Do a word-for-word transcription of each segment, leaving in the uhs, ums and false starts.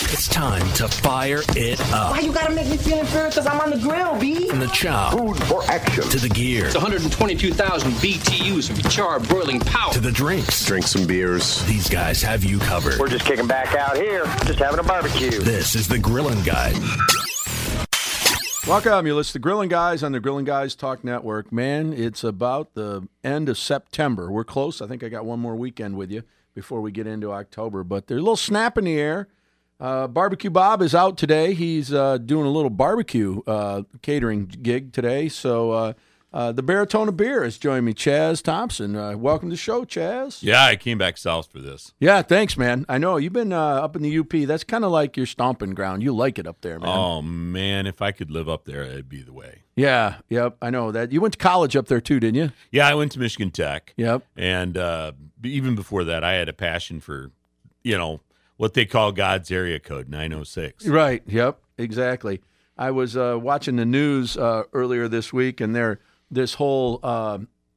It's time to fire it up. Why you gotta make me feel inferior because I'm on the grill, B? From the chow. Food for action. To the gear. It's one hundred twenty-two thousand B T Us of charred broiling power. To the drinks. Drink some beers. These guys have you covered. We're just kicking back out here, just having a barbecue. This is the Grillin' Guy. Welcome. You listen to Grillin' Guys on the Grillin' Guys Talk Network. Man, it's about the end of September. We're close. I think I got one more weekend with you before we get into October. But there's a little snap in the air. Uh, Barbecue Bob is out today. He's uh, doing a little barbecue uh, catering gig today. So uh, uh, the Baritone of Beer has joined me, Chaz Thompson. Uh, welcome to the show, Chaz. Yeah, I came back south for this. Yeah, thanks, man. I know you've been uh, up in the U P. That's kind of like your stomping ground. You like it up there, man. Oh, man, if I could live up there, that'd be the way. Yeah, yep, I know that. You went to college up there too, didn't you? Yeah, I went to Michigan Tech. Yep. And uh, even before that, I had a passion for, you know, what they call God's area code, nine oh six. Right, yep, exactly. I was uh, watching the news uh, earlier this week, and there, this whole uh,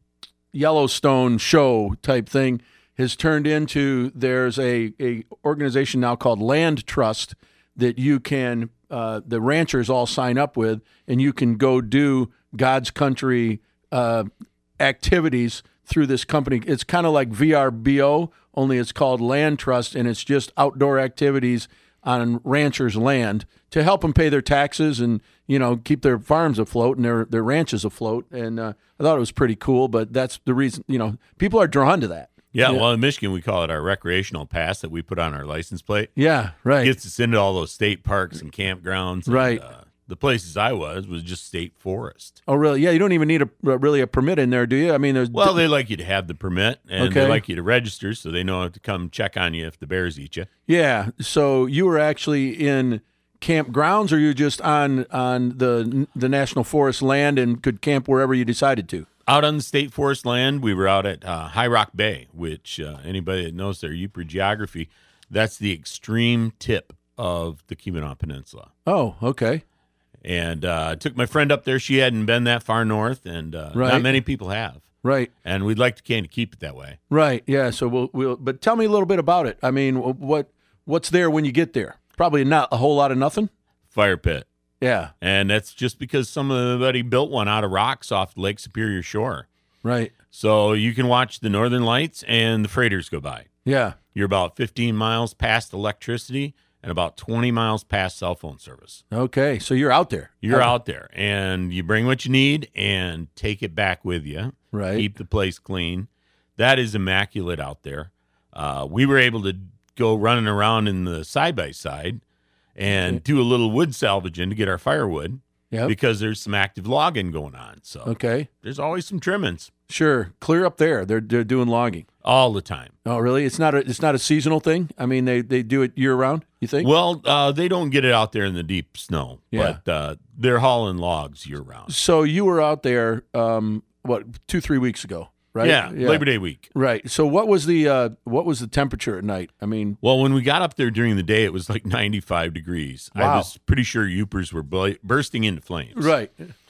Yellowstone show type thing has turned into, there's a, a organization now called Land Trust that you can, uh, the ranchers all sign up with, and you can go do God's country uh, activities through this company. It's kind of like V R B O, only it's called Land Trust, and it's just outdoor activities on ranchers' land to help them pay their taxes and, you know, keep their farms afloat and their, their ranches afloat. And uh, I thought it was pretty cool, but that's the reason, you know, people are drawn to that. Yeah, yeah, well, in Michigan, we call it our recreational pass that we put on our license plate. Yeah, right. It gets us into all those state parks and campgrounds. And, right. Uh, the places I was was just state forest. Oh, really? Yeah, you don't even need a really a permit in there, do you? I mean, there's well, they like you to have the permit, and okay. they like you to register so they know to come check on you if the bears eat you. Yeah. So you were actually in campgrounds, or you were just on on the the national forest land and could camp wherever you decided to? Out on the state forest land, we were out at uh, High Rock Bay, which uh, anybody that knows their Yooper geography, that's the extreme tip of the Keweenaw Peninsula. Oh, okay. And uh, I took my friend up there. She hadn't been that far north, and uh, right. not many people have. Right. And we'd like to kind of keep it that way. Right. Yeah. So we'll, we'll. But tell me a little bit about it. I mean, what what's there when you get there? Probably not a whole lot of nothing. Fire pit. Yeah. And that's just because somebody built one out of rocks off Lake Superior shore. Right. So you can watch the Northern Lights and the freighters go by. Yeah. You're about fifteen miles past electricity and about twenty miles past cell phone service. Okay, so you're out there. You're okay. out there, and you bring what you need and take it back with you. Right. Keep the place clean. That is immaculate out there. Uh, we were able to go running around in the side-by-side and okay. do a little wood salvaging to get our firewood yep. because there's some active logging going on. So okay. there's always some trimmings. Sure, clear up there. They're they're doing logging all the time. Oh, really? It's not a it's not a seasonal thing. I mean, they, they do it year round. You think? Well, uh, they don't get it out there in the deep snow, yeah. but uh, they're hauling logs year round. So you were out there, um, what two three weeks ago, right? Yeah, yeah. Labor Day week. Right. So what was the uh, what was the temperature at night? I mean, well, when we got up there during the day, it was like ninety-five degrees. Wow. I was pretty sure Yoopers were bl- bursting into flames. Right.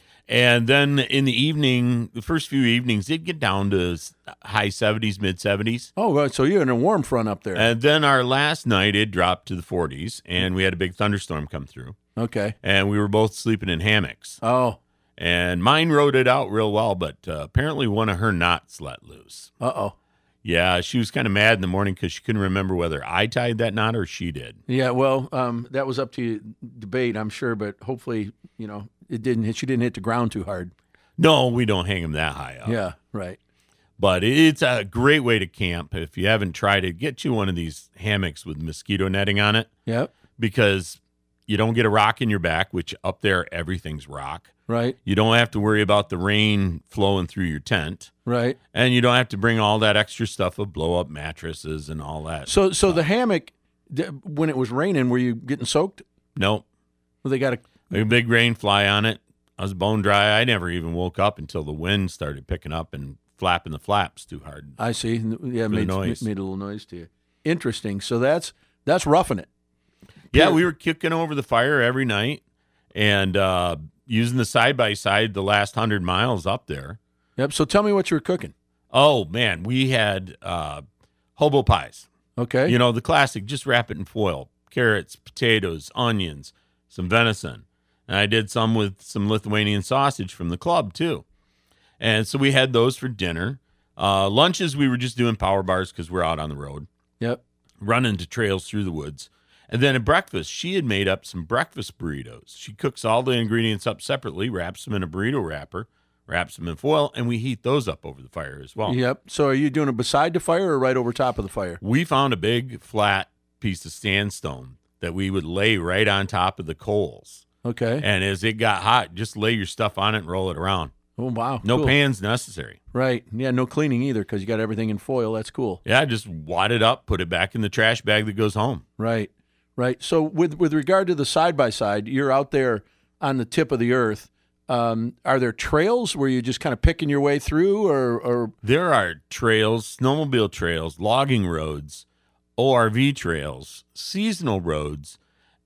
And then in the evening, the first few evenings, it'd get down to high seventies, mid seventies. Oh, right. So you're in a warm front up there. And then our last night, it dropped to the forties, and we had a big thunderstorm come through. Okay. And we were both sleeping in hammocks. Oh. And mine rode it out real well, but uh, apparently one of her knots let loose. Uh-oh. Yeah, she was kind of mad in the morning because she couldn't remember whether I tied that knot or she did. Yeah, well, um, that was up to debate, I'm sure, but hopefully, you know, it didn't hit, she didn't hit the ground too hard. No, we don't hang them that high up. Yeah, right. But it's a great way to camp. If you haven't tried it, get you one of these hammocks with mosquito netting on it. Yep. Because you don't get a rock in your back, which up there, everything's rock. Right. You don't have to worry about the rain flowing through your tent. Right. And you don't have to bring all that extra stuff of blow-up mattresses and all that. So so the hammock, when it was raining, were you getting soaked? Nope. Well, they got a... a big rain fly on it. I was bone dry. I never even woke up until the wind started picking up and flapping the flaps too hard. I see. Yeah, made, noise. made a little noise to you. Interesting. So that's that's roughing it. Yeah, we were kicking over the fire every night and uh, using the side-by-side the last hundred miles up there. Yep. So tell me what you were cooking. Oh, man. We had uh, hobo pies. Okay. You know, the classic, just wrap it in foil. carrots, potatoes, onions, some venison. And I did some with some Lithuanian sausage from the club, too. And so we had those for dinner. Uh, lunches, we were just doing power bars because we're out on the road. Yep. Running to trails through the woods. And then at breakfast, she had made up some breakfast burritos. She cooks all the ingredients up separately, wraps them in a burrito wrapper, wraps them in foil, and we heat those up over the fire as well. Yep. So are you doing it beside the fire or right over top of the fire? We found a big, flat piece of sandstone that we would lay right on top of the coals. Okay. And as it got hot, just lay your stuff on it and roll it around. Oh, wow. No Cool. pans necessary. Right. Yeah, no cleaning either because you got everything in foil. That's cool. Yeah, just wad it up, put it back in the trash bag that goes home. Right. Right. So with with regard to the side-by-side, you're out there on the tip of the earth. Um, are there trails where you're just kind of picking your way through or, or There are trails, snowmobile trails, logging roads, O R V trails, seasonal roads,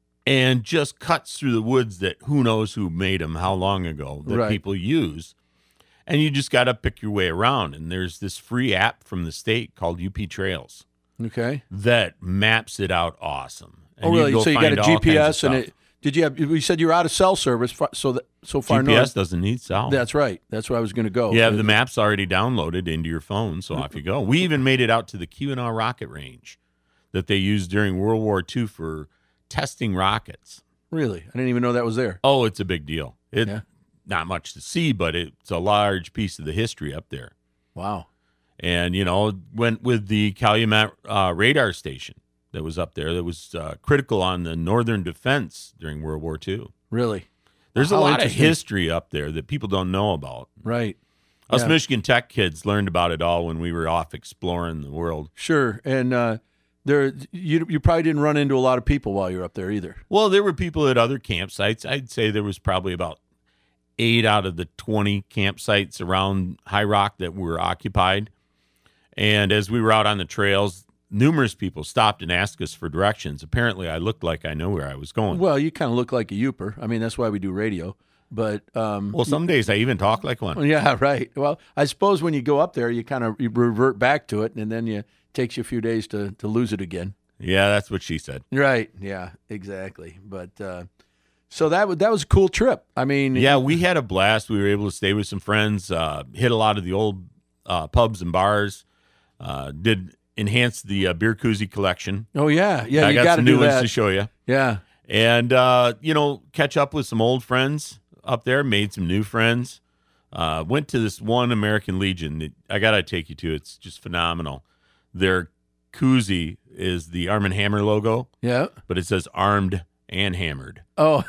and just cuts through the woods that who knows who made them, how long ago, that Right. people use. And you just got to pick your way around. And there's this free app from the state called U P Trails okay? that maps it out awesome. And Oh, really? go So you got find a all G kinds P of S and stuff. it. Did you have? You said you were out of cell service, fa- so that so far G P S north. doesn't need cell. That's right. That's where I was going to go. You have the maps already downloaded into your phone, so off you go. We even made it out to the Keweenaw rocket range that they used during World War Two for testing rockets. Really, I didn't even know that was there. Oh, it's a big deal. It Yeah. Not much to see, but it's a large piece of the history up there. Wow. And, you know, went with the Calumet uh, radar station that was up there that was uh, critical on the northern defense during World War Two. Really. There's How a lot of interesting. history up there that people don't know about. Right. Us Yeah. Michigan Tech kids learned about it all when we were off exploring the world. Sure. And uh, there, you you probably didn't run into a lot of people while you're up there either. Well, there were people at other campsites. I'd say there was probably about eight out of the twenty campsites around High Rock that were occupied. And as we were out on the trails, numerous people stopped and asked us for directions. Apparently, I looked like I know where I was going. Well, you kind of look like a Youper. I mean, that's why we do radio. But um, Well, some days I even talk like one. yeah, right. Well, I suppose when you go up there, you kind of you revert back to it, and then you takes you a few days to to lose it again. Yeah, that's what she said. Right. Yeah. Exactly. But uh, so that was that was a cool trip. I mean, Yeah, we had a blast. We were able to stay with some friends, uh, hit a lot of the old uh, pubs and bars, uh, did enhance the uh, beer koozie collection. Oh yeah, yeah. I you got got to some do new ones that. to show you. Yeah. And, uh, you know, catch up with some old friends up there, made some new friends. Uh, went to this one American Legion. That I got to take you to. It's just phenomenal. Their koozie is the Arm and Hammer logo, Yeah. but it says armed and hammered. Oh.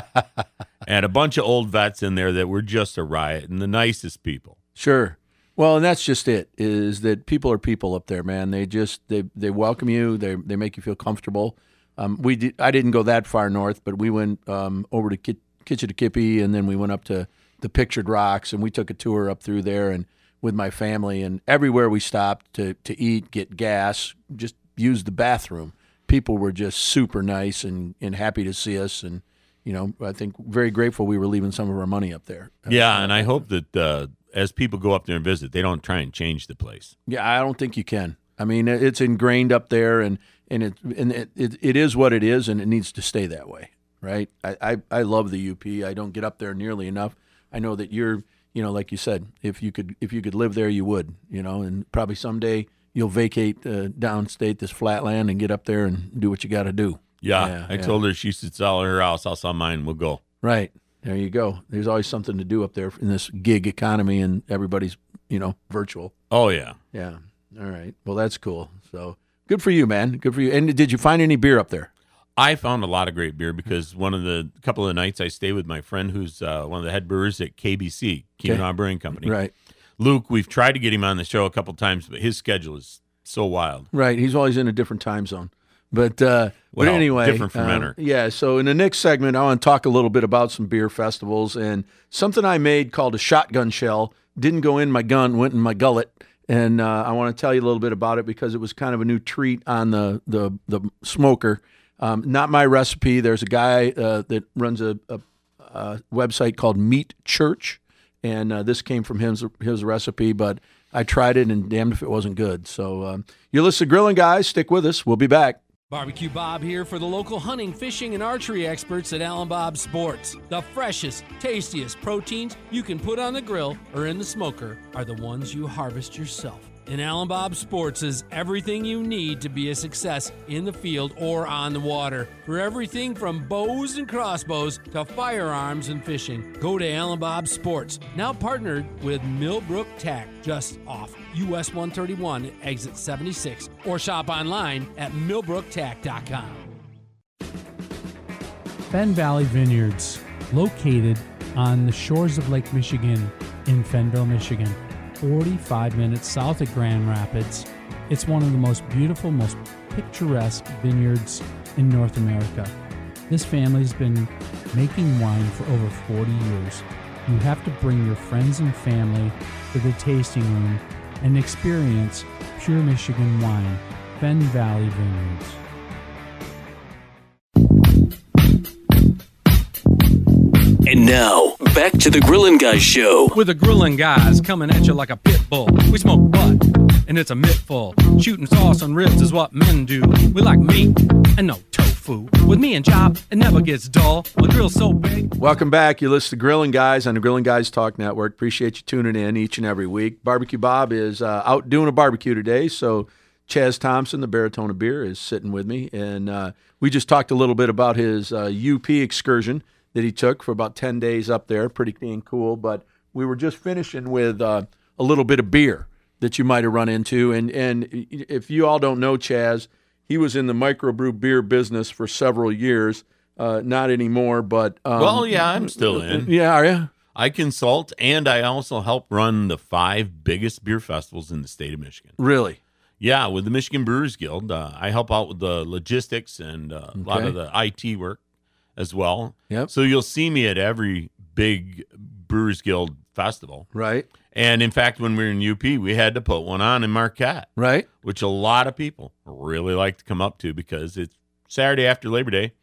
And a bunch of old vets in there that were just a riot and the nicest people. Sure. Well, and that's just it. Is that people are people up there, man? They just they they welcome you. They they make you feel comfortable. Um, we did. I didn't go that far north, but we went um, over to Kit- Kitchitikipi, and then we went up to the Pictured Rocks, and we took a tour up through there, and with my family, and everywhere we stopped to to eat, get gas, just use the bathroom. People were just super nice and and happy to see us, and you know, I think very grateful we were leaving some of our money up there. Yeah, and I hope that uh, as people go up there and visit, they don't try and change the place. Yeah, I don't think you can. I mean, it's ingrained up there, and and it and it, it, it is what it is, and it needs to stay that way, right? I, I, I love the U P. I don't get up there nearly enough. I know that you're, you know, like you said, if you could if you could live there, you would, you know, and probably someday you'll vacate uh, downstate, this flat land, and get up there and do what you got to do. Yeah, Yeah, I yeah. told her she should sell her house. I'll sell mine. We'll go. Right. There you go. There's always something to do up there in this gig economy, and everybody's, you know, virtual. Oh, yeah. Yeah. All right. Well, that's cool. So good for you, man. Good for you. And did you find any beer up there? I found a lot of great beer because one of the couple of the nights I stayed with my friend who's uh, one of the head brewers at K B C, Keweenaw Brewing Company. Right. Luke, we've tried to get him on the show a couple times, but his schedule is so wild. Right. He's always in a different time zone. But uh, but Well, anyway, different from uh, Menor. yeah. So in the next segment, I want to talk a little bit about some beer festivals and something I made called a shotgun shell. Didn't go in my gun, went in my gullet, and uh, I want to tell you a little bit about it because it was kind of a new treat on the the the smoker. Um, not my recipe. There's a guy uh, that runs a, a, a website called Meat Church, and uh, this came from his his recipe, but I tried it, and damned if it wasn't good. So um, you're listening to Grilling Guys. Stick with us. We'll be back. Barbecue Bob here for the local hunting, fishing, and archery experts at Allen Bob Sports. The freshest, tastiest proteins you can put on the grill or in the smoker are the ones you harvest yourself. And Allen Bob Sports is everything you need to be a success in the field or on the water. For everything from bows and crossbows to firearms and fishing, go to Allen Bob Sports, now partnered with Millbrook Tack, just off U S one thirty-one, exit seventy-six, or shop online at millbrook tack dot com. Fenn Valley Vineyards, located on the shores of Lake Michigan in Fennville, Michigan, forty-five minutes south of Grand Rapids. It's one of the most beautiful, most picturesque vineyards in North America. This family's been making wine for over forty years. You have to bring your friends and family to the tasting room and experience pure Michigan wine. Fenn Valley Vineyards. And now, back to the Grillin' Guys show. With the Grillin' Guys coming at you like a pit bull. We smoke butt, and it's a mittful. Shooting sauce on ribs is what men do. We like meat and no tofu. With me and Chop, it never gets dull. My grill's so big. Welcome back. You listen to Grillin' Guys on the Grillin' Guys Talk Network. Appreciate you tuning in each and every week. Barbecue Bob is uh, out doing a barbecue today, so Chaz Thompson, the Baritone of Beer, is sitting with me, and uh, we just talked a little bit about his uh, U P excursion that he took for about ten days up there. Pretty dang cool. But we were just finishing with uh, a little bit of beer that you might have run into. And and if you all don't know Chaz, he was in the microbrew beer business for several years. Uh, not anymore, but um, well, yeah, I'm still in. Yeah, are you? I consult, and I also help run the five biggest beer festivals in the state of Michigan. Really? Yeah, with the Michigan Brewers Guild. Uh, I help out with the logistics and uh, a lot Okay. of the I T work as well. Yep. So you'll see me at every big Brewers Guild festival. Right. And in fact, when we were in U P, we had to put one on in Marquette, Right. which a lot of people really like to come up to because it's Saturday after Labor Day.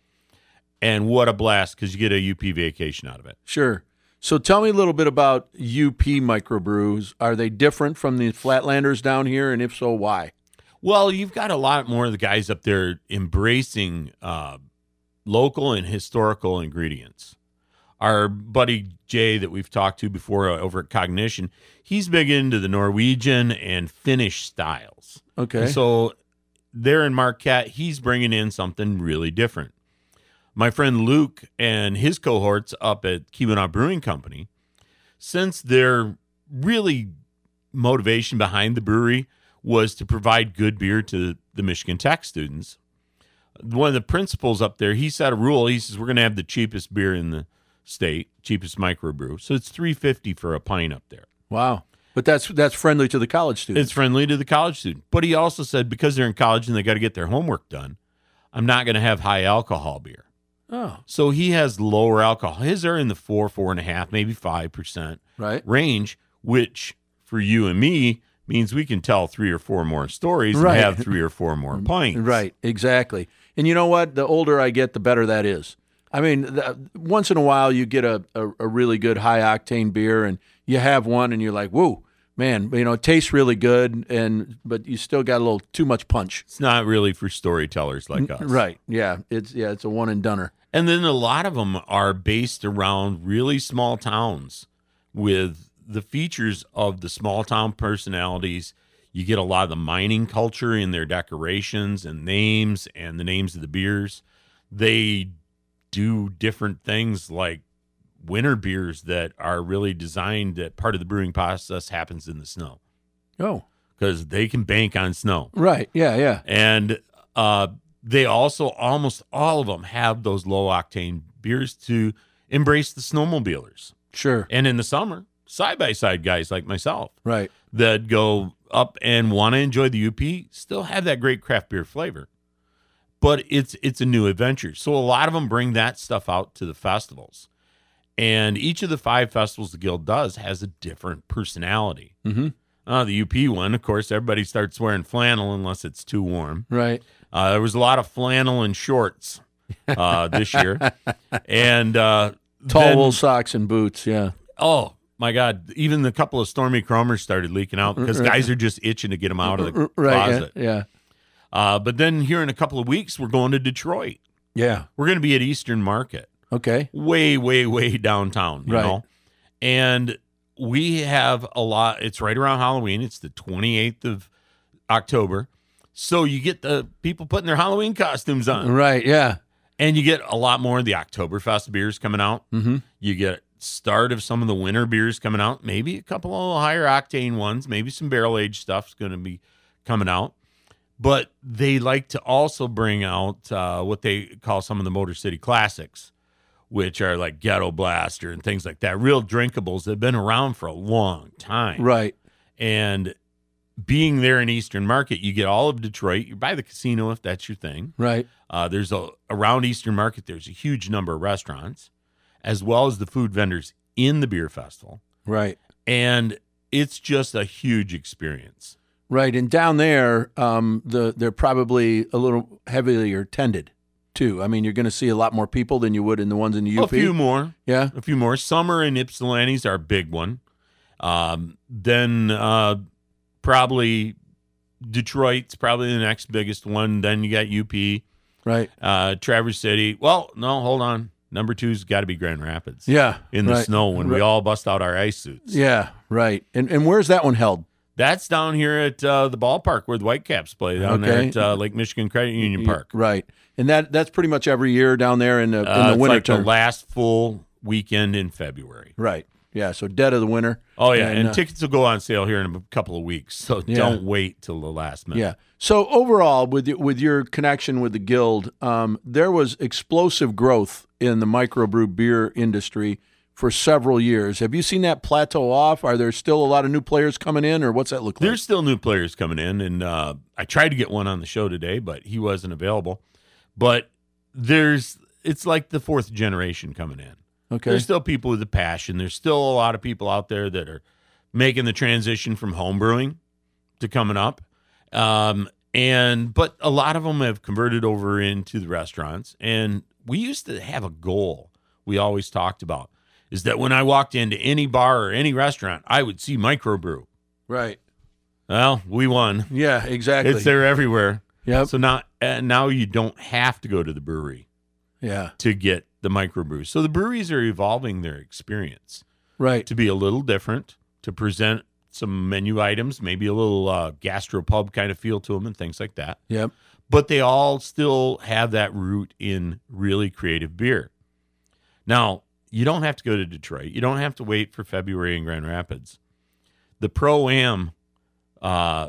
And what a blast, because you get a U P vacation out of it. Sure. So tell me a little bit about U P microbrews. Are they different from the Flatlanders down here, and if so, why? Well, you've got a lot more of the guys up there embracing uh, local and historical ingredients. Our buddy Jay that we've talked to before uh, over at Cognition, he's big into the Norwegian and Finnish styles. Okay. And so there in Marquette, he's bringing in something really different. My friend Luke and his cohorts up at Keweenaw Brewing Company, since their really motivation behind the brewery was to provide good beer to the Michigan Tech students, one of the principals up there, he set a rule. He says, we're going to have the cheapest beer in the state, cheapest microbrew. So it's three fifty for a pint up there. Wow. But that's that's friendly to the college students. It's friendly to the college student. But he also said, because they're in college and they got to get their homework done, I'm not going to have high alcohol beer. Oh. So he has lower alcohol. His are in the four, four and a half, maybe five percent Right. range, which for you and me means we can tell three or four more stories Right. and have three or four more pints. Right, exactly. And you know what? The older I get, the better that is. I mean, the, once in a while you get a, a, a really good high-octane beer, and you have one, and you're like, whoa, man, you know, it tastes really good, and but you still got a little too much punch. It's not really for storytellers like us. Right, yeah. It's yeah, it's a one-and-doner. And then a lot of them are based around really small towns with the features of the small town personalities. You get a lot of the mining culture in their decorations and names and the names of the beers. They do different things like winter beers that are really designed that part of the brewing process happens in the snow Oh, because they can bank on snow. right, yeah, yeah. And uh, they also, almost all of them have those low octane beers to embrace the snowmobilers. Sure, And in the summer, side-by-side guys like myself right. that go up and want to enjoy the U P still have that great craft beer flavor. But it's it's a new adventure. So a lot of them bring that stuff out to the festivals. And each of the five festivals the Guild does has a different personality. Mm-hmm. Uh, the U P one, of course, everybody starts wearing flannel unless it's too warm. Right. Uh, there was a lot of flannel and shorts uh, this year. And uh, Tall then- wool socks and boots, yeah. Oh, my God. Even the couple of Stormy Chromers started leaking out because guys are just itching to get them out of the Right, closet. yeah. yeah. Uh, but then here in a couple of weeks, we're going to Detroit. Yeah. We're going to be at Eastern Market. Okay. Way, way, way downtown, you Right. know? And we have a lot. It's right around Halloween. It's the twenty-eighth of October. So you get the people putting their Halloween costumes on. Right, yeah. And you get a lot more of the Oktoberfest beers coming out. Mm-hmm. You get start of some of the winter beers coming out. Maybe a couple of higher octane ones. Maybe some barrel-aged stuff's going to be coming out. But they like to also bring out uh, what they call some of the Motor City Classics, which are like Ghetto Blaster and things like that. Real drinkables that have been around for a long time. Right. And being there in Eastern Market, you get all of Detroit. You're by the casino if that's your thing. Right. Uh, there's a around Eastern Market, there's a huge number of restaurants, as well as the food vendors in the beer festival. Right. And it's just a huge experience. Right. And down there, um, the they're probably a little heavier tended, too. I mean, you're going to see a lot more people than you would in the ones in the U P. A few more. Yeah. A few more. Summer and Ypsilanti's our big one. Um, then uh, probably Detroit's probably the next biggest one. Then you got U P. Right. Uh, Traverse City. Well, no, hold on. Number two's got to be Grand Rapids. Yeah. In the right. snow when we Right. all bust out our ice suits. Yeah, right. And and where's that one held? That's down here at uh, the ballpark where the Whitecaps play, down there Okay. at uh, Lake Michigan Credit Union Park. Right. And that that's pretty much every year down there in the in Uh, the it's winter like term. the last full weekend in February. Right. Yeah, so dead of the winter. Oh, yeah, and, uh, tickets will go on sale here in a couple of weeks, so Yeah. don't wait till the last minute. Yeah. So overall, with y- with your connection with the Guild, um, there was explosive growth in the microbrew beer industry for several years. Have you seen that plateau off? Are there still a lot of new players coming in, or what's that look like? There's still new players coming in, and uh, I tried to get one on the show today, but he wasn't available. But there's it's like the fourth generation coming in. Okay. There's still people with a passion. There's still a lot of people out there that are making the transition from home brewing to coming up. Um, and but a lot of them have converted over into the restaurants. And we used to have a goal we always talked about is that when I walked into any bar or any restaurant, I would see microbrew. Right. Well, we won. Yeah, exactly. It's there everywhere. Yep. So now, uh, now you don't have to go to the brewery Yeah. to get the microbrews. So the breweries are evolving their experience Right. to be a little different, to present some menu items, maybe a little uh, gastropub kind of feel to them and things like that. Yep. But they all still have that root in really creative beer. Now, you don't have to go to Detroit. You don't have to wait for February in Grand Rapids. The Pro-Am uh,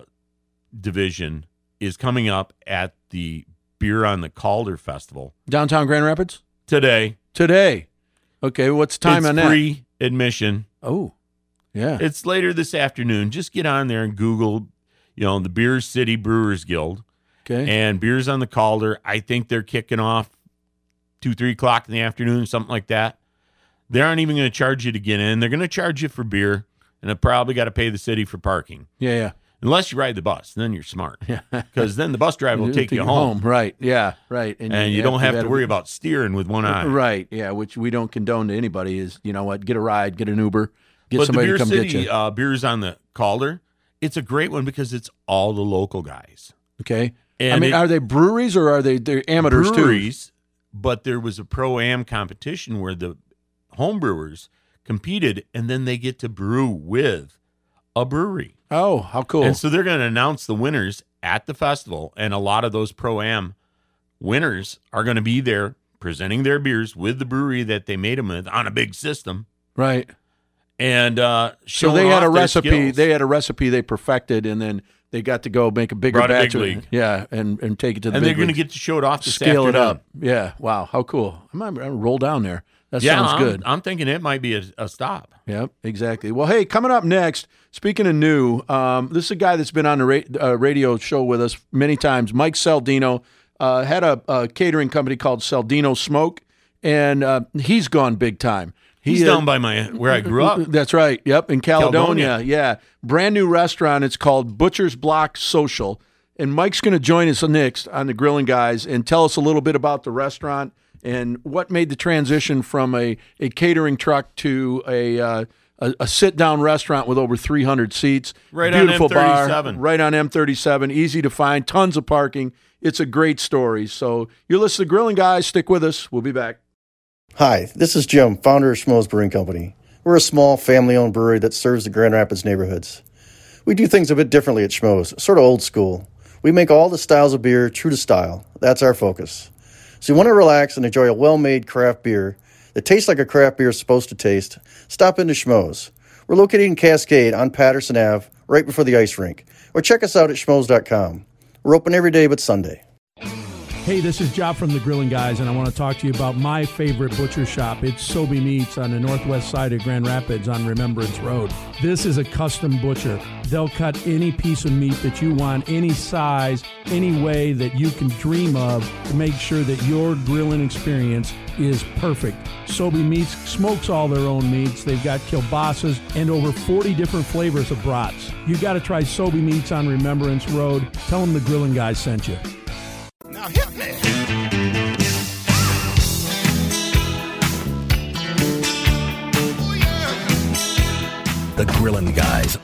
division is coming up at the Beer on the Calder Festival Downtown Grand Rapids today. today. Okay, what's the time it's on that? free admission. Oh, yeah. It's later this afternoon. Just get on there and Google, you know, the Beer City Brewers Guild Okay. and Beers on the Calder. I think they're kicking off two, three o'clock in the afternoon, something like that. They aren't even going to charge you to get in. They're going to charge you for beer, and they probably got to pay the city for parking. yeah, yeah. Unless you ride the bus, then you're smart. Because then the bus driver will It'll take you home, Right. Yeah. Right. and you don't have to worry about steering with one eye. Right. Yeah. Which we don't condone to anybody. Is you know what? Get a ride. Get an Uber. Get But the somebody Beer to come City get you. uh, Beers on the Calder, it's a great one because it's all the local guys. Okay. I And mean, it- are they breweries or are they they're amateurs breweries, but there was a Pro-Am competition where the home brewers competed, and then they get to brew with a brewery. too? Oh, how cool! And so they're going to announce the winners at the festival, and a lot of those Pro-Am winners are going to be there presenting their beers with the brewery that they made them with on a big system. right. And uh, So they showing had a off their recipe. skills. They had a recipe they perfected, and then they got to go make a bigger Brought a batch big of league. Yeah, and and take it to the and they're big going to leagues. get to show it off this Scale it afternoon. up. Yeah. Wow. How cool! I might, I might roll down there. That Yeah, sounds I'm, good. I'm thinking it might be a, a stop. Yep, exactly. Well, hey, coming up next, speaking of new, um, this is a guy that's been on the ra- uh, radio show with us many times, Mike Saldino, uh, had a, a catering company called Saldino Smoke, and uh, he's gone big time. He, He's uh, down by my where I grew up. That's right. Yep, in Caledonia. Caledonia. Yeah, brand new restaurant. It's called Butcher's Block Social, and Mike's going to join us next on the Grilling Guys and tell us a little bit about the restaurant and what made the transition from a, a catering truck to a uh, a, a sit-down restaurant with over three hundred seats. Right on Beautiful M thirty-seven. bar, right on M thirty-seven, easy to find, tons of parking. It's a great story. So you're listening to Grilling Guys. Stick with us. We'll be back. Hi, this is Jim, founder of Schmoes Brewing Company. We're a small, family-owned brewery that serves the Grand Rapids neighborhoods. We do things a bit differently at Schmoes, sort of old school. We make all the styles of beer true to style. That's our focus. So you want to relax and enjoy a well-made craft beer that tastes like a craft beer is supposed to taste? Stop into Schmoes. We're located in Cascade on Patterson Avenue, right before the ice rink. Or check us out at schmoes dot com. We're open every day but Sunday. Hey, this is Job from the Grilling Guys, and I want to talk to you about my favorite butcher shop. It's Sobe Meats on the northwest side of Grand Rapids on Remembrance Road. This is a custom butcher. They'll cut any piece of meat that you want, any size, any way that you can dream of to make sure that your grilling experience is perfect. Sobe Meats smokes all their own meats. They've got kielbasa's and over forty different flavors of brats. You got to try Sobe Meats on Remembrance Road. Tell them the Grilling Guys sent you. Now hit me. The Grilling Guys.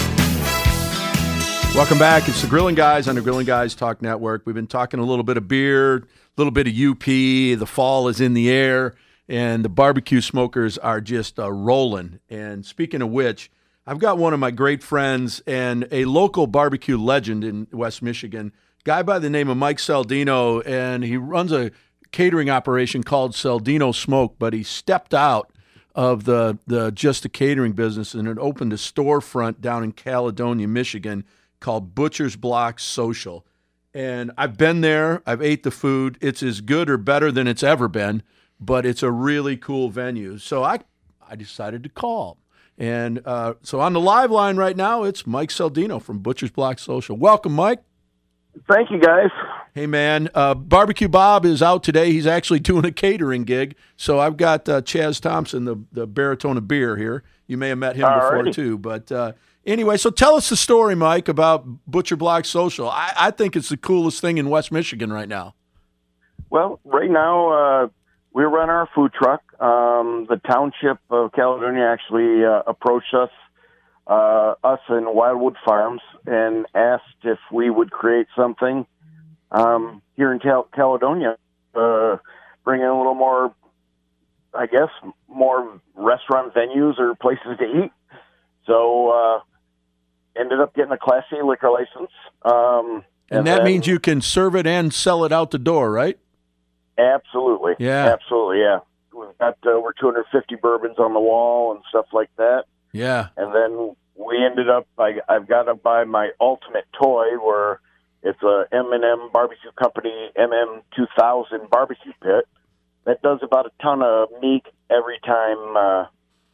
Welcome back. It's the Grilling Guys on the Grilling Guys Talk Network. We've been talking a little bit of beer, a little bit of U P. The fall is in the air, and the barbecue smokers are just uh, rolling. And speaking of which, I've got one of my great friends and a local barbecue legend in West Michigan, guy by the name of Mike Saldino, and he runs a catering operation called Saldino Smoke, but he stepped out of the, the just the catering business and had opened a storefront down in Caledonia, Michigan called Butcher's Block Social. And I've been there. I've ate the food. It's as good or better than it's ever been, but it's a really cool venue. So I, I decided to call. And uh, so on the live line right now, it's Mike Saldino from Butcher's Block Social. Welcome, Mike. Thank you, guys. Hey, man. Uh, Barbecue Bob is out today. He's actually doing a catering gig. So I've got uh, Chaz Thompson, the, the baritone of beer here. You may have met him Alrighty. before, too. But uh, anyway, so tell us the story, Mike, about Butcher Block Social. I, I think it's the coolest thing in West Michigan right now. Well, right now, uh, we run our food truck. Um, the township of Caledonia actually uh, approached us, uh, us and Wildwood Farms, and asked if we would create something um, here in Cal- Caledonia, uh, bring in a little more, I guess, more restaurant venues or places to eat. So, uh, ended up getting a Class C liquor license. Um, and, and that then, means you can serve it and sell it out the door, right? Absolutely. Yeah. Absolutely, yeah. We've got uh, over two hundred fifty bourbons on the wall and stuff like that. Yeah. And then we ended up, I, I've got to buy my ultimate toy where it's a M and M Barbecue Company M M two thousand barbecue pit that does about a ton of meat every time uh,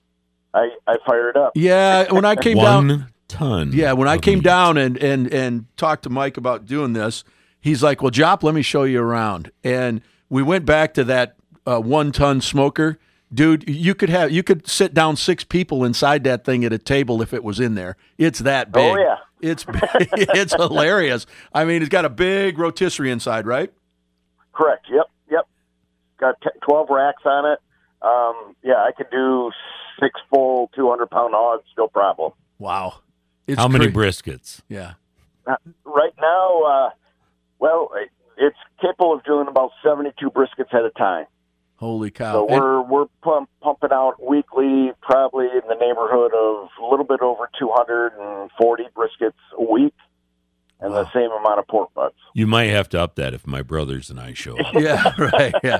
I, I fire it up. Yeah, when I came One down. ton. Yeah, when I came meat. down and, and, and talked to Mike about doing this, he's like, well, Jop, let me show you around. And we went back to that uh, one-ton smoker. Dude, you could have you could sit down six people inside that thing at a table if it was in there. It's that big. Oh, yeah. It's it's hilarious. I mean, it's got a big rotisserie inside, right? Correct. Yep, yep. Got t- twelve racks on it. Um, yeah, I could do six full two hundred pound hogs, no problem. Wow. It's How many cra- briskets? Yeah. Uh, right now, uh, well, it, it's capable of doing about seventy-two briskets at a time. Holy cow. So And- we're we're pump, pumping out weekly, probably in the neighborhood of a little bit over two hundred forty briskets a week, and Wow. the same amount of pork butts. You might have to up that if my brothers and I show up. Yeah, right. Yeah.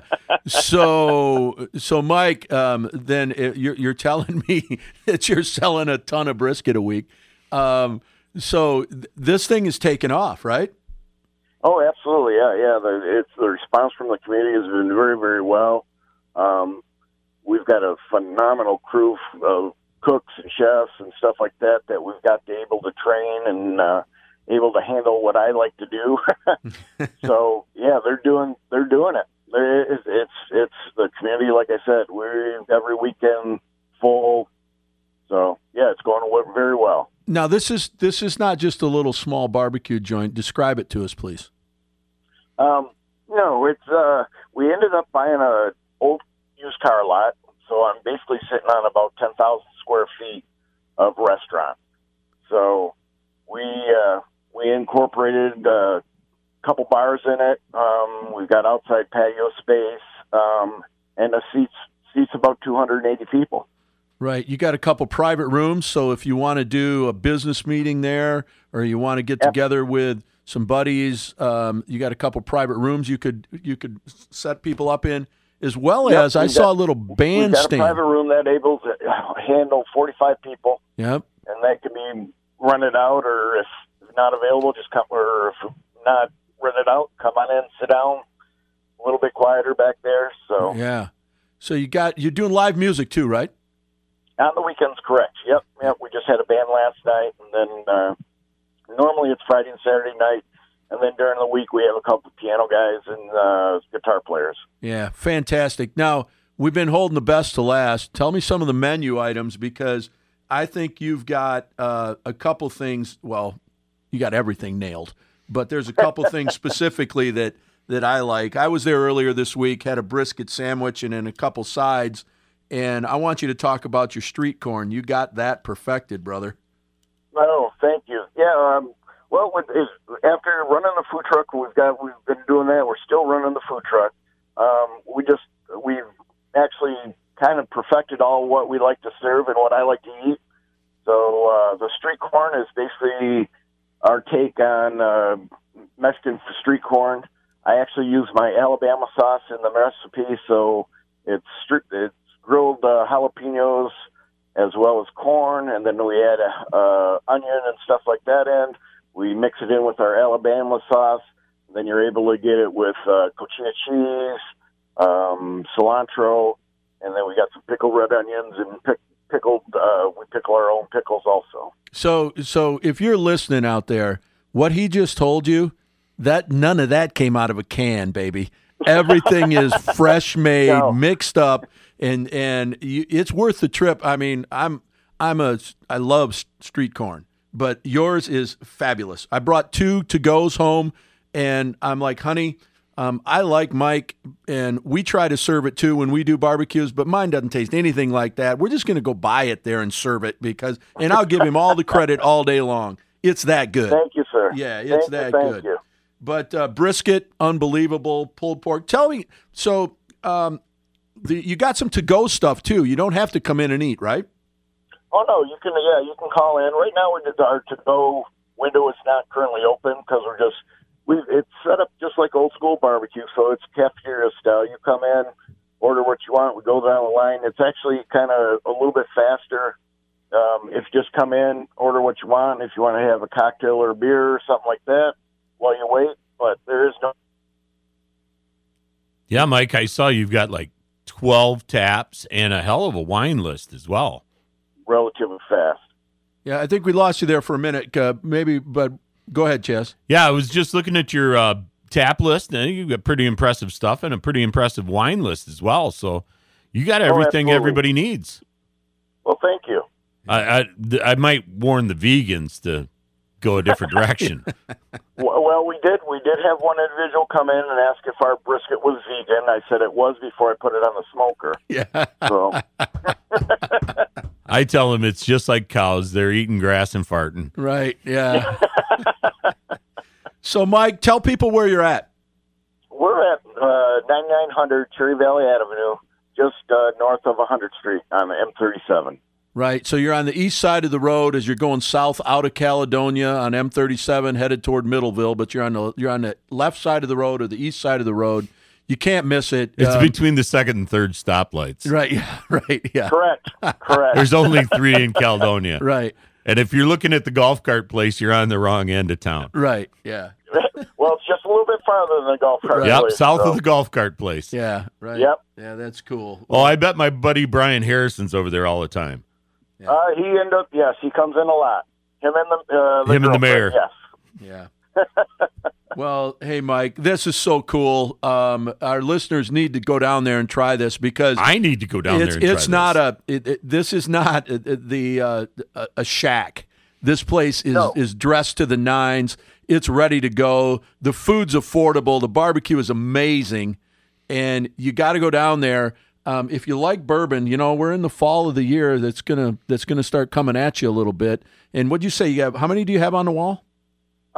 So, so Mike, um, then it, you're, you're telling me that you're selling a ton of brisket a week. Um, so th- this thing is taking off, right? Oh, absolutely, yeah, yeah. The, it's the response from the community has been very, very well. Um, we've got a phenomenal crew of cooks and chefs and stuff like that that we've got to able to train and uh, able to handle what I like to do. So yeah, they're doing they're doing it. It's, it's it's the community, like I said. We're every weekend full. So yeah, it's going very well. Now this is this is not just a little small barbecue joint. Describe it to us, please. Um, no, it's uh, we ended up buying a old used car lot, so I'm basically sitting on about ten thousand square feet incorporated a couple bars in it. Um, we've got outside patio space, um, and the seats seats about two hundred eighty people. Right. You got a couple private rooms, so if you want to do a business meeting there or you want to get Yep. together with some buddies, um, you got a couple private rooms you could you could set people up in, as well Yep, as I we've saw got- a little We've got a bandstand. private room that able to handle forty-five people, Yep. and that can be rented out, or if not available, just come, or if not rented out, come on in, sit down, a little bit quieter back there. So Yeah. So you got you're doing live music too, right? on the weekends, correct. Yep, yep. We just had a band last night, and then uh, normally it's Friday and Saturday night, and then during the week we have a couple of piano guys and uh, guitar players. Yeah, fantastic. Now, we've been holding the best to last. Tell me some of the menu items, because I think you've got uh, a couple things. Well, you got everything nailed, but there's a couple things specifically that, that I like. I was there earlier this week, had a brisket sandwich and then a couple sides, and I want you to talk about your street corn. You got that perfected, brother. Oh, thank you. Yeah. Um, well, with, is, after running the food truck, we've got we've been doing that. We're still running the food truck. Um, we just we've actually kind of perfected all what we like to serve and what I like to eat. So uh, the street corn is basically our take on uh, Mexican street corn. I actually use my Alabama sauce in the recipe, so it's stri- it's grilled uh, jalapenos as well as corn, and then we add a, uh, onion and stuff like that in. We mix it in with our Alabama sauce. Then you're able to get it with uh, cochina cheese, um, cilantro, and then we got some pickled red onions and pick, pickled. Uh, we pickle our own pickles also. So, so if you're listening out there, what he just told you, that none of that came out of a can, baby. Everything is fresh made, No. mixed up, and and you, it's worth the trip. I mean, I'm I'm a I love s- street corn, but yours is fabulous. I brought two to goes home, and I'm like, honey, um, I like Mike, and we try to serve it too when we do barbecues, but mine doesn't taste anything like that. We're just gonna go buy it there and serve it because, and I'll give him all the credit all day long. It's that good. Thank you, sir. Yeah, it's Thank that you, thank good. You. But uh, brisket, unbelievable. Pulled pork. Tell me, so um, the, you got some to-go stuff too. You don't have to come in and eat, right? Oh no, you can. Yeah, you can call in. Right now, we did our to-go window is not currently open because we're just we. It's set up just like old school barbecue, so it's cafeteria style. You come in, order what you want. We go down the line. It's actually kind of a little bit faster. Um, if you just come in, order what you want. If you want to have a cocktail or a beer or something like that while you wait, but there is no. Yeah, Mike, I saw you've got like twelve taps and a hell of a wine list as well. Relatively fast. Yeah, I think we lost you there for a minute, uh, maybe, but go ahead, Chess. Yeah, I was just looking at your uh, tap list, and you've got pretty impressive stuff and a pretty impressive wine list as well. So you got everything absolutely. everybody needs. Well, thank you. I, I th- I might warn the vegans to go a different direction. Well, well, we did. We did have one individual come in and ask if our brisket was vegan. I said it was before I put it on the smoker. Yeah. So I tell them it's just like cows. They're eating grass and farting. Right, yeah. So, Mike, tell people where you're at. we're at uh, ninety-nine hundred Cherry Valley Avenue, just uh, north of one hundredth Street on M thirty-seven. Right, so you're on the east side of the road as you're going south out of Caledonia on M thirty-seven, headed toward Middleville. But you're on the you're on the left side of the road or the east side of the road. You can't miss it. It's Um, between the second and third stoplights. right, yeah, right, yeah, Correct. Correct. There's only three in Caledonia. right, And if you're looking at the golf cart place, you're on the wrong end of town. right, yeah, Well, it's just a little bit farther than the golf cart Yep, place, south so. of the golf cart place. yeah, right. Yep. Yeah, that's cool. Oh, I bet my buddy Brian Harrison's over there all the time. Uh, he ended up, yes, he comes in a lot. Him and the, uh, the Him and the mayor. Yes. Yeah. Well, hey, Mike, this is so cool. Um, our listeners need to go down there and try this because I need to go down it's there and it's try not this. a it, it, this is not a, the uh, a, a shack. This place is No. is dressed to the nines. It's ready to go. The food's affordable. The barbecue is amazing, and you got to go down there. Um, if you like bourbon, you know we're in the fall of the year. That's gonna that's gonna start coming at you a little bit. And what'd you say? You have how many do you have on the wall? Uh, roughly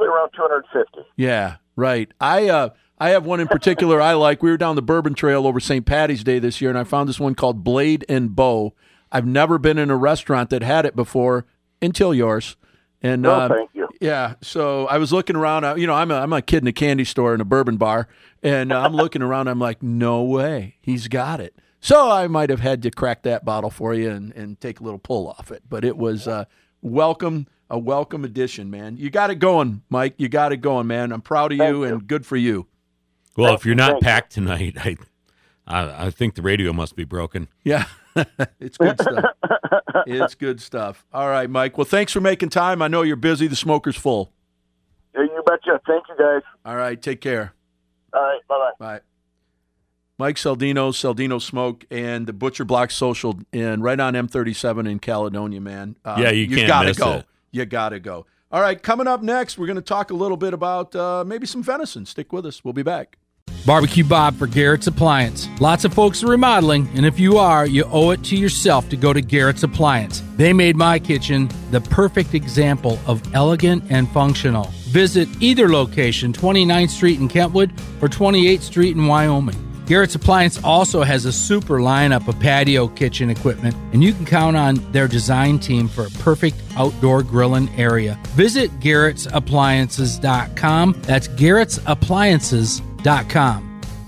probably around two hundred fifty. Yeah, right. I uh, I have one in particular I like. We were down the Bourbon Trail over Saint Patty's Day this year, and I found this one called Blade and Bow. I've never been in a restaurant that had it before until yours. And No, uh, thank you. Yeah, so I was looking around. uh, You know, I'm a, I'm a kid in a candy store in a bourbon bar, and uh, I'm looking around. I'm like, no way, he's got it. So I might have had to crack that bottle for you and, and take a little pull off it. But it was uh, welcome, a welcome addition, man. You got it going, Mike. You got it going, man. I'm proud of you, Thank you. and good for you. Well, Thank if you're you, not thank you. packed tonight, I, I I think the radio must be broken. Yeah, it's good stuff. It's good stuff. All right, Mike. Well, thanks for making time. I know you're busy. The smoker's full. Yeah, you betcha. Thank you, guys. All right, take care. All right, bye-bye. Bye. Mike Saldino, Saldino Smoke, and the Butcher Block Social, and right on M thirty-seven in Caledonia, man. Uh, Yeah, you can't gotta miss go. it. You gotta go. All right, coming up next, we're going to talk a little bit about uh, maybe some venison. Stick with us. We'll be back. Barbecue Bob for Garrett's Appliance. Lots of folks are remodeling, and if you are, you owe it to yourself to go to Garrett's Appliance. They made my kitchen the perfect example of elegant and functional. Visit either location, twenty-ninth Street in Kentwood or twenty-eighth Street in Wyoming. Garrett's Appliance also has a super lineup of patio kitchen equipment, and you can count on their design team for a perfect outdoor grilling area. Visit garretts appliances dot com. That's garretts appliances dot com.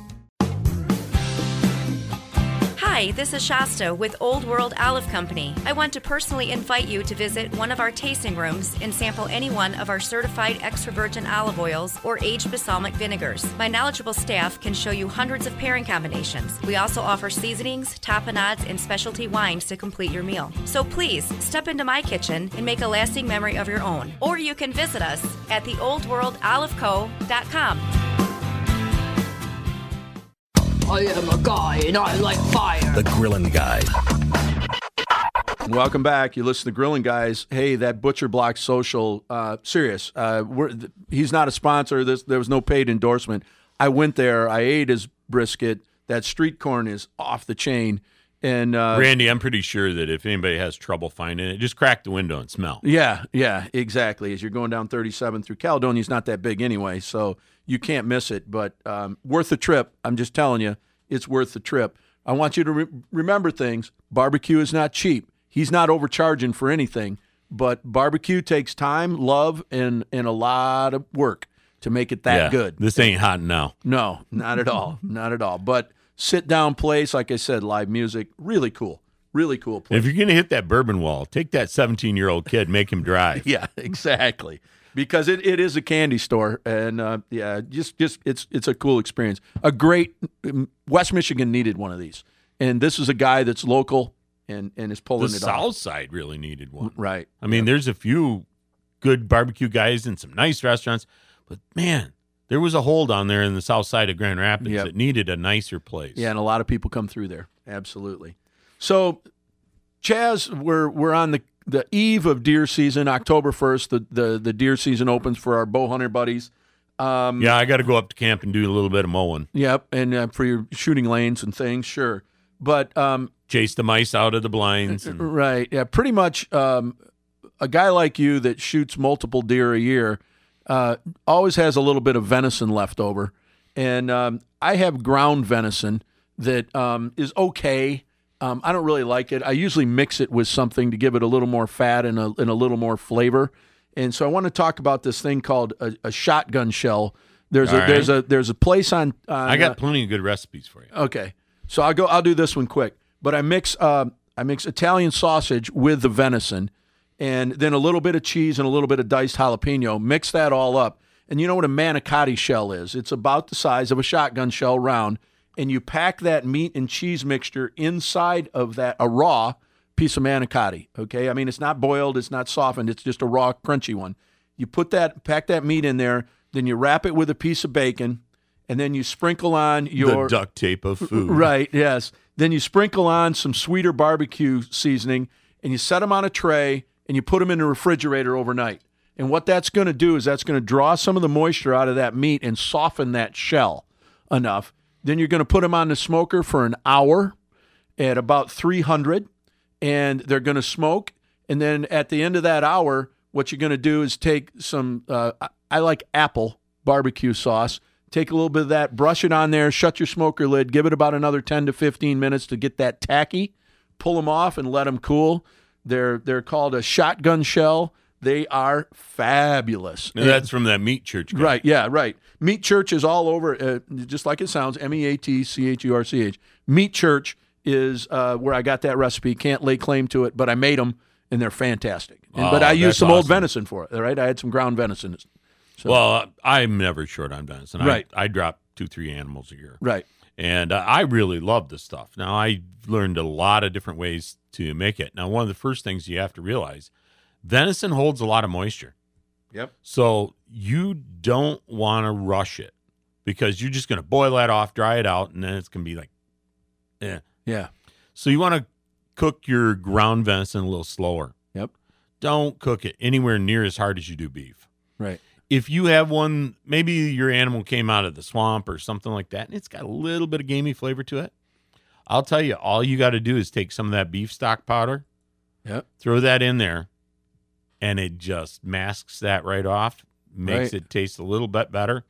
Hi, this is Shasta with Old World Olive Company. I want to personally invite you to visit one of our tasting rooms and sample any one of our certified extra virgin olive oils or aged balsamic vinegars. My knowledgeable staff can show you hundreds of pairing combinations. We also offer seasonings, tapenades, and specialty wines to complete your meal. So please, step into my kitchen and make a lasting memory of your own. Or you can visit us at the old world olive co dot com. I am a guy and I like fire. The Grillin' Guy. Welcome back. You listen to Grilling Guys. Hey, that Butcher Block Social, uh, serious. Uh, we're, th- he's not a sponsor. This, there was no paid endorsement. I went there. I ate his brisket. That street corn is off the chain. And uh, Randy, I'm pretty sure that if anybody has trouble finding it, just crack the window and smell. Yeah, yeah, exactly. As you're going down thirty-seven through Caledonia's not that big anyway, so you can't miss it. But um, worth the trip. I'm just telling you, it's worth the trip. I want you to re- remember things. Barbecue is not cheap. He's not overcharging for anything, but barbecue takes time, love, and and a lot of work to make it that Yeah, good. This ain't hot now. No, not at all, not at all. But sit down place, like I said, live music, really cool, really cool place. If you're gonna hit that bourbon wall, take that seventeen year old kid, make him drive. Yeah, exactly. Because it, it is a candy store, and uh, yeah, just just it's it's a cool experience. A great West Michigan needed one of these, and this is a guy that's local and and is pulling The it South off. Side really needed one. Right. I mean, there's a few good barbecue guys and some nice restaurants, but man, there was a hole down there in the South Side of Grand Rapids Yep. that needed a nicer place. Yeah, and a lot of people come through there. Absolutely. So, Chaz, we're we're on the, the eve of deer season. October first, the, the the deer season opens for our bow hunter buddies. Um, Yeah, I got to go up to camp and do a little bit of mowing. Yep, and uh, for your shooting lanes and things, sure. But um, Chase the mice out of the blinds. And, right, yeah, pretty much. Um, a guy like you that shoots multiple deer a year uh, always has a little bit of venison left over, and um, I have ground venison that um, is okay. Um, I don't really like it. I usually mix it with something to give it a little more fat and a, and a little more flavor. And so I want to talk about this thing called a, a shotgun shell. There's All a right. there's a there's a place on. on I got uh, plenty of good recipes for you. Okay, so I'll go. I'll do this one quick. But I mix uh, I mix Italian sausage with the venison, and then a little bit of cheese and a little bit of diced jalapeno. Mix that all up, and you know what a manicotti shell is? It's about the size of a shotgun shell, round, and you pack that meat and cheese mixture inside of that a raw piece of manicotti. Okay, I mean it's not boiled, it's not softened, it's just a raw, crunchy one. You put that, pack that meat in there, then you wrap it with a piece of bacon, and then you sprinkle on your the duct tape of food. Right, yes. Then you sprinkle on some sweeter barbecue seasoning, and you set them on a tray, and you put them in the refrigerator overnight. And what that's going to do is that's going to draw some of the moisture out of that meat and soften that shell enough. Then you're going to put them on the smoker for an hour at about three hundred, and they're going to smoke. And then at the end of that hour, what you're going to do is take some uh, I like apple barbecue sauce. Take a little bit of that, brush it on there, shut your smoker lid, give it about another ten to fifteen minutes to get that tacky. Pull them off and let them cool. They're they're called a shotgun shell. They are fabulous. And that's from that Meat Church guy. Right, yeah, right. Meat Church is all over, uh, just like it sounds, M E A T C H U R C H. Meat Church is uh, where I got that recipe. Can't lay claim to it, but I made them, and they're fantastic. And, Oh, but I used that's some old awesome. venison for it, all right? I had some ground venison. So, Well, I'm never short on venison. Right. I, I drop two, three animals a year. right, And uh, I really love this stuff. Now, I learned a lot of different ways to make it. Now, one of the first things you have to realize, venison holds a lot of moisture. Yep. So you don't want to rush it because you're just going to boil that off, dry it out, and then it's going to be like, eh. yeah, So you want to cook your ground venison a little slower. yep, Don't cook it anywhere near as hard as you do beef. right, If you have one, maybe your animal came out of the swamp or something like that, and it's got a little bit of gamey flavor to it, I'll tell you, all you got to do is take some of that beef stock powder, yep, throw that in there, and it just masks that right off, makes Right. it taste a little bit better.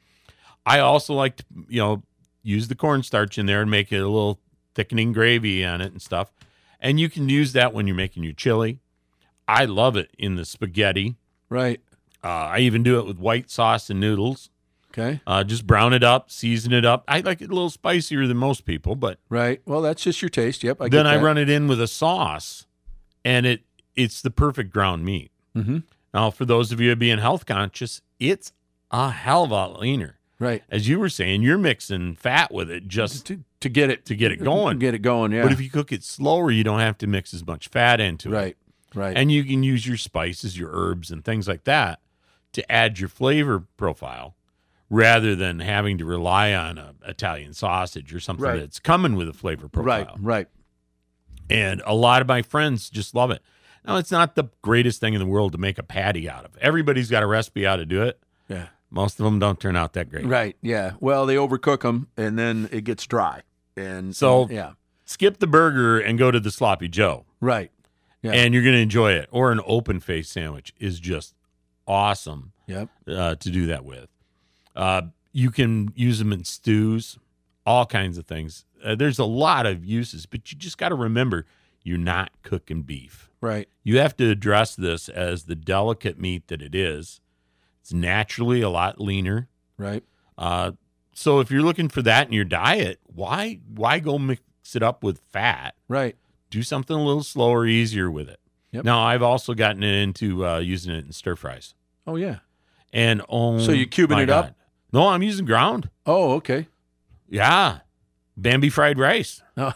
I also like to, you know, use the cornstarch in there and make it a little thickening gravy on it and stuff. And you can use that when you're making your chili. I love it in the spaghetti. right, Uh, I even do it with white sauce and noodles. okay, Uh, just brown it up, season it up. I like it a little spicier than most people, but right. Well, that's just your taste. Yep, I get then I that. run it in with a sauce, and it it's the perfect ground meat. Mm-hmm. Now, for those of you being health conscious, it's a hell of a lot leaner. Right. As you were saying, you're mixing fat with it just To, to get it to get it going. Get it going, yeah. But if you cook it slower, you don't have to mix as much fat into it. right, right, And you can use your spices, your herbs, and things like that to add your flavor profile rather than having to rely on a Italian sausage or something Right. that's coming with a flavor right, profile. right. And a lot of my friends just love it. Now, it's not the greatest thing in the world to make a patty out of. Everybody's got a recipe how to do it. Yeah. Most of them don't turn out that great. Right. Yeah. Well, they overcook them, and then it gets dry. And So- yeah. Skip the burger and go to the Sloppy Joe, Right. Yeah. and you're going to enjoy it. Or an open face sandwich is just awesome Yep. uh, to do that with. Uh, you can use them in stews, all kinds of things. Uh, there's a lot of uses, but you just got to remember you're not cooking beef. Right. You have to address this as the delicate meat that it is. It's naturally a lot leaner. Right. Uh, so if you're looking for that in your diet, why why go mix it up with fat? Right. Do something a little slower, easier with it. Yep. Now, I've also gotten into uh, using it in stir fries. Oh yeah. And oh, So you cubing my it up? God. No, I'm using ground. Oh, okay. Yeah. Bambi fried rice. Oh.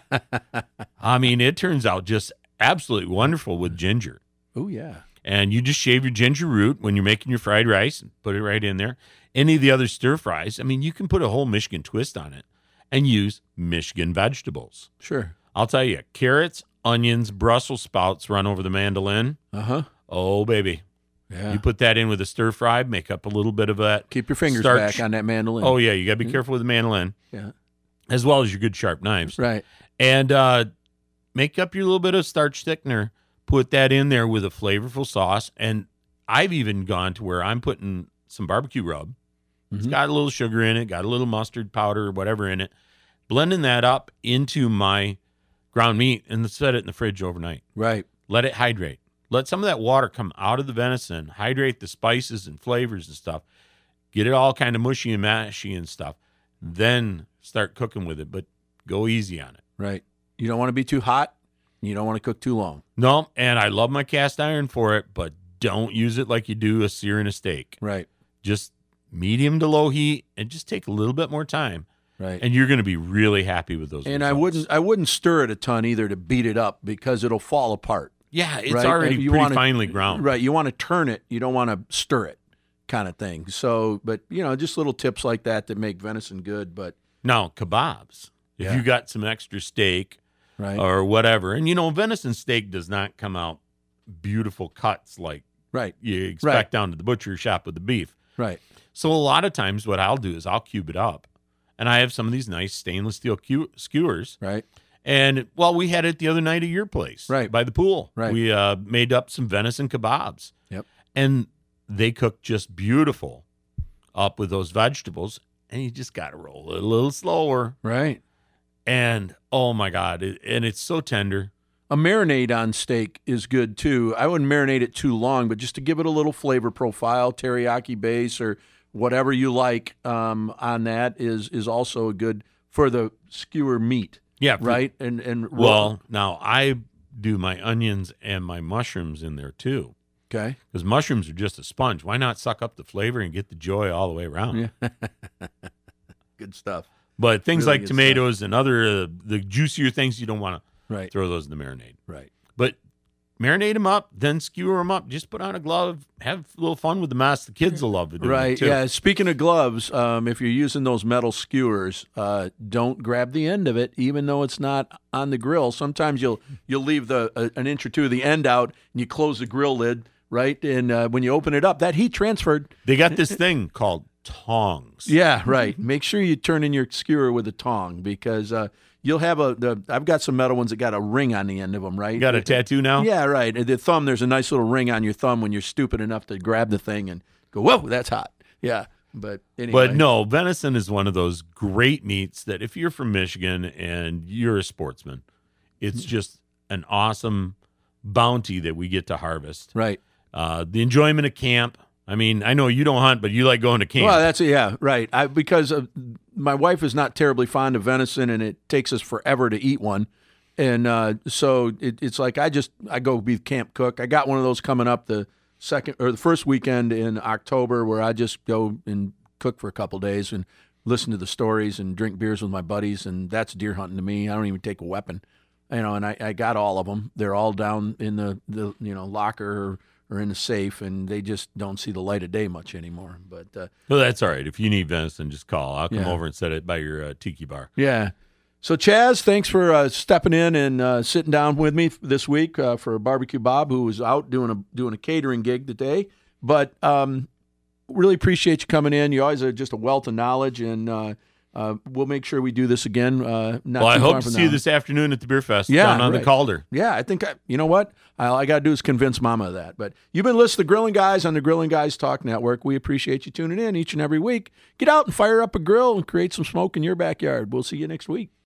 I mean, it turns out just absolutely wonderful with ginger. Oh yeah. And you just shave your ginger root when you're making your fried rice and put it right in there. Any of the other stir fries, I mean, you can put a whole Michigan twist on it and use Michigan vegetables. Sure. I'll tell you, carrots, onions, Brussels sprouts run over the mandolin. Uh huh. Oh, baby. Yeah. You put that in with a stir fry, make up a little bit of that. Keep your fingers starch. back on that mandolin. Oh, yeah. You got to be careful with the mandolin, yeah. as well as your good sharp knives. Right. And uh, make up your little bit of starch thickener. Put that in there with a flavorful sauce. And I've even gone to where I'm putting some barbecue rub. It's Mhm. got a little sugar in it, got a little mustard powder or whatever in it. Blending that up into my ground meat and set it in the fridge overnight. Right. Let it hydrate. Let some of that water come out of the venison, hydrate the spices and flavors and stuff. Get it all kind of mushy and mashy and stuff. Then start cooking with it, but go easy on it. Right. You don't want to be too hot. You don't want to cook too long. No, and I love my cast iron for it, but don't use it like you do a sear and a steak. Right. Just medium to low heat and just take a little bit more time. Right. And you're going to be really happy with those And I results. wouldn't I wouldn't stir it a ton either to beat it up because it'll fall apart. Yeah, it's right? already And you pretty wanna- finely ground. Right. You want to turn it. You don't want to stir it kind of thing. So, but, you know, just little tips like that that make venison good. But, Now, kebabs. If Yeah. you got some extra steak right. or whatever, and you know, venison steak does not come out beautiful cuts like right. you expect down to the butcher shop with the beef. Right. So a lot of times what I'll do is I'll cube it up. And I have some of these nice stainless steel cu- skewers. Right. And, well, we had it the other night at your place. Right. By the pool. Right. We uh, made up some venison kebabs. Yep. And they cook just beautiful up with those vegetables, and you just got to roll it a little slower. Right. And, oh, my God, it, and it's so tender. A marinade on steak is good, too. I wouldn't marinate it too long, but just to give it a little flavor profile, teriyaki base or whatever you like um, on that is is also good for the skewer meat. Yeah. For, right? And and Well, now I do my onions and my mushrooms in there, too. Okay. Because mushrooms are just a sponge. Why not suck up the flavor and get the joy all the way around? Yeah. Good stuff. But things Really like good tomatoes stuff. and other uh, the juicier things, you don't want to right. throw those in the marinade. Right. But marinate them up, then skewer them up. Just put on a glove. Have a little fun with the mess. The kids will love it. Right. It too. Yeah. Speaking of gloves, um, if you're using those metal skewers, uh, don't grab the end of it, even though it's not on the grill. Sometimes you'll you'll leave the uh, an inch or two of the end out, and you close the grill lid. Right. And uh, when you open it up, that heat transferred. They got this thing called tongs. Yeah, right. Make sure you turn in your skewer with a tong because uh, you'll have a. The, I've got some metal ones that got a ring on the end of them. Right. You got a tattoo now? Yeah, right. The thumb. There's a nice little ring on your thumb when you're stupid enough to grab the thing and go, "Whoa, that's hot." Yeah. But anyway. But no, venison is one of those great meats that if you're from Michigan and you're a sportsman, it's just an awesome bounty that we get to harvest. Right. Uh, the enjoyment of camp. I mean, I know you don't hunt, but you like going to camp. Well, that's yeah, right. I, because of, my wife is not terribly fond of venison, and it takes us forever to eat one, and uh, so it, it's like I just I go be camp cook. I got one of those coming up the second or the first weekend in October, where I just go and cook for a couple days and listen to the stories and drink beers with my buddies, and that's deer hunting to me. I don't even take a weapon, you know. And I, I got all of them. They're all down in the, the you know locker. Or, or in the safe, and they just don't see the light of day much anymore. But uh, well, that's all right. If you need venison, just call. I'll come yeah. over and set it by your uh, tiki bar. Yeah. So, Chaz, thanks for uh, stepping in and uh, sitting down with me this week uh, for Barbecue Bob, who was out doing a doing a catering gig today. But um, really appreciate you coming in. You always are just a wealth of knowledge, and uh, uh, we'll make sure we do this again. Uh, not well, I too hope far to from see now. you this afternoon at the Beer Fest yeah, down on right. the Calder. Yeah, I think, I, you know what? All I got to do is convince Mama of that. But you've been listening to Grilling Guys on the Grilling Guys Talk Network. We appreciate you tuning in each and every week. Get out and fire up a grill and create some smoke in your backyard. We'll see you next week.